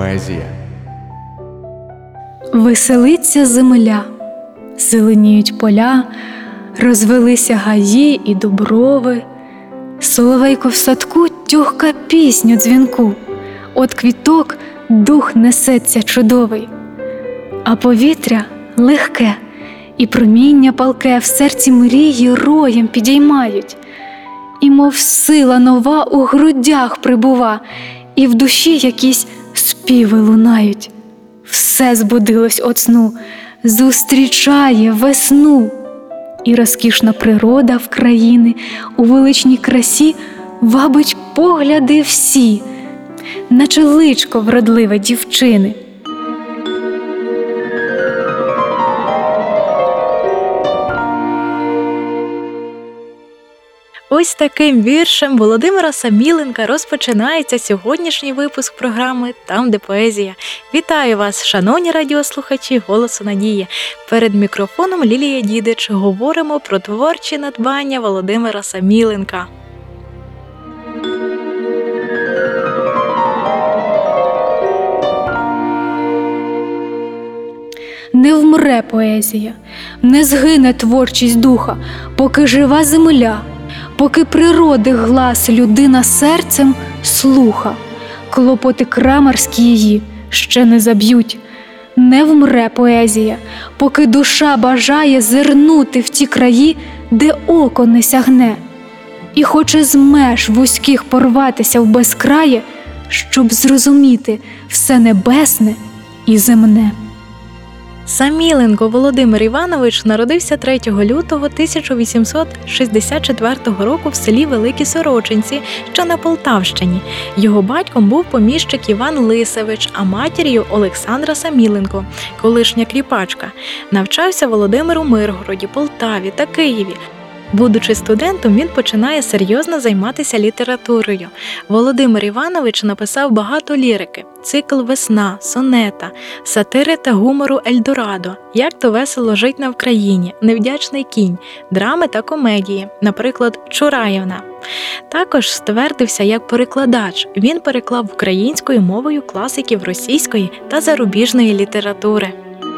поезія. Веселиться земля, зеленіють поля, розвелися гаї і дуброви. Соловейко в садку тюхка пісню дзвінку, от квіток дух несеться чудовий. А повітря легке, і проміння палке в серці мрії роєм підіймають. І мов сила нова у грудях прибува, і в душі якісь співи лунають. Все збудилось от сну, зустрічає весну. І розкішна природа в країни у величній красі вабить погляди всі, наче личко вродливе дівчини. Ось таким віршем Володимира Саміленка розпочинається сьогоднішній випуск програми «Там, де поезія». Вітаю вас, шановні радіослухачі «Голосу надії». Перед мікрофоном Лілія Дідич. Говоримо про творчі надбання Володимира Саміленка. Не вмре поезія, не згине творчість духа, поки жива земля, поки природи глас людина серцем слуха. Клопоти крамарські її ще не заб'ють. Не вмре поезія, поки душа бажає зирнути в ті краї, де око не сягне, і хоче з меж вузьких порватися в безкрає, щоб зрозуміти все небесне і земне. Саміленко Володимир Іванович народився 3 лютого 1864 року в селі Великі Сорочинці, що на Полтавщині. Його батьком був поміщик Іван Лисевич, а матір'ю Олександра Саміленко, колишня кріпачка. Навчався Володимир у Миргороді, Полтаві та Києві. Будучи студентом, він починає серйозно займатися літературою. Володимир Іванович написав багато лірики – цикл «Весна», «Сонета», сатири та гумору «Ельдорадо», «Як то весело жить на Вкраїні», «Невдячний кінь», драми та комедії, наприклад, «Чураївна». Також ствердився як перекладач. Він переклав українською мовою класиків російської та зарубіжної літератури.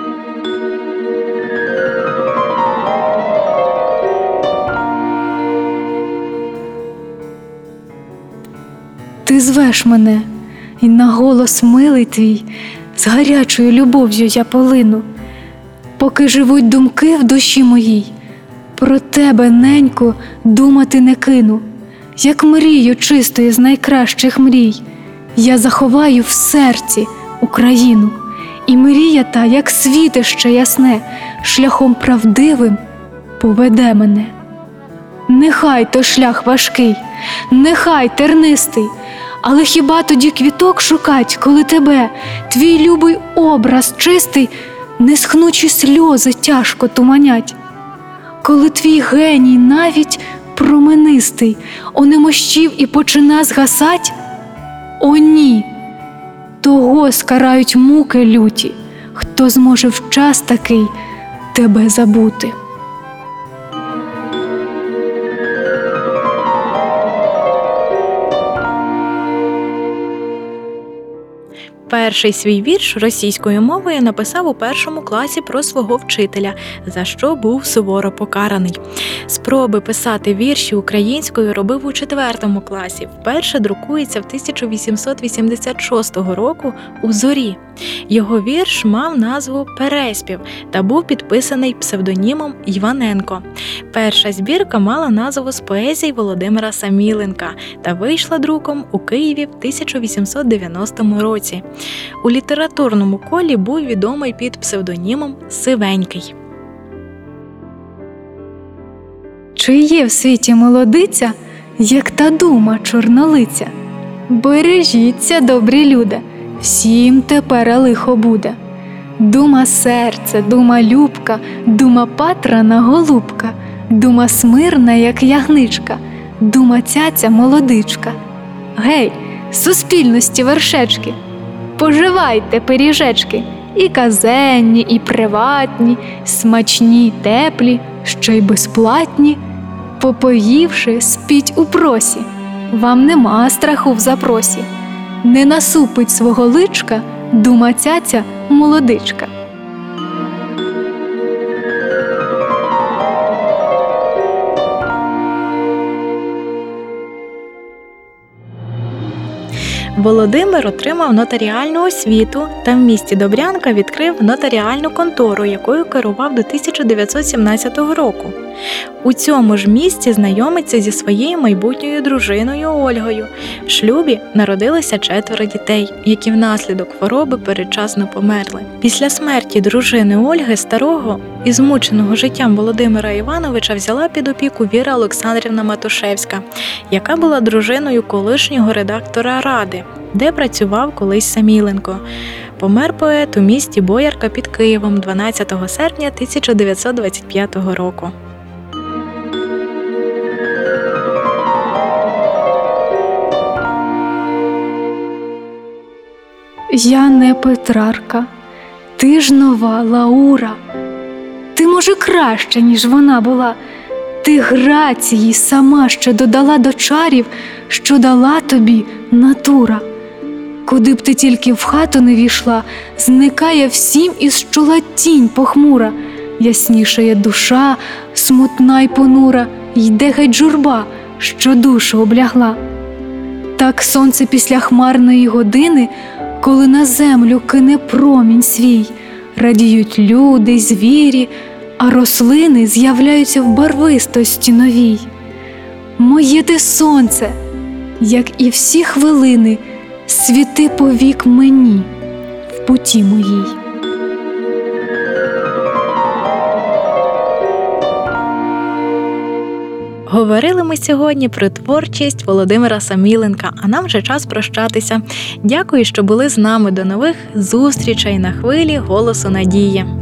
Ти звеш мене, і на голос милий твій, з гарячою любов'ю я полину. Поки живуть думки в душі моїй, про тебе, ненько, думати не кину. Як мрію чистої з найкращих мрій, я заховаю в серці Україну. І мрія та, як світище ясне, шляхом правдивим поведе мене. Нехай то шлях важкий, нехай тернистий, але хіба тоді квіток шукать, коли тебе, твій любий образ чистий, несхнучі сльози тяжко туманять? Коли твій геній навіть променистий онемощів і почина згасать? О ні! Того скарають муки люті, хто зможе в час такий тебе забути. Перший свій вірш російською мовою написав у 1 класі про свого вчителя, за що був суворо покараний. Спроби писати вірші українською робив у 4 класі. Вперше друкується в 1886 року у «Зорі». Його вірш мав назву «Переспів» та був підписаний псевдонімом Іваненко. Перша збірка мала назву «З поезій Володимира Саміленка» та вийшла друком у Києві в 1890 році. У літературному колі був відомий під псевдонімом Сивенький. Чи є в світі молодиця, як та дума чорнолиця? Бережіться, добрі люди, всім тепер лихо буде. Дума серце, дума любка, дума патрана голубка, дума смирна, як ягничка, дума цяця молодичка. Гей, суспільності вершечки, поживайте пиріжечки, і казенні, і приватні, смачні, теплі, ще й безплатні. Попоївши, спіть у просі, вам нема страху в запросі. Не насупить свого личка дума цяця молодичка. Володимир отримав нотаріальну освіту та в місті Добрянка відкрив нотаріальну контору, якою керував до 1917 року. У цьому ж місті знайомиться зі своєю майбутньою дружиною Ольгою. В шлюбі народилося 4 дітей, які внаслідок хвороби передчасно померли. Після смерті дружини Ольги старого і змученого життям Володимира Івановича взяла під опіку Віра Олександрівна Матушевська, яка була дружиною колишнього редактора «Ради», де працював колись Саміленко. Помер поет у місті Боярка під Києвом 12 серпня 1925 року. Я не Петрарка, ти ж нова Лаура. Ти, може, краща, ніж вона була. Ти грації сама ще додала до чарів, що дала тобі натура. Куди б ти тільки в хату не війшла, зникає всім із чола тінь похмура. Яснішає душа, смутна й понура, йде геть журба, що душу облягла. Так сонце після хмарної години, коли на землю кине промінь свій, радіють люди, звірі, а рослини з'являються в барвистості новій. Моє ти сонце, як і всі хвилини, світи повік мені в путі моїй. Говорили ми сьогодні про творчість Володимира Саміленка, а нам вже час прощатися. Дякую, що були з нами. До нових зустрічей на хвилі «Голосу надії».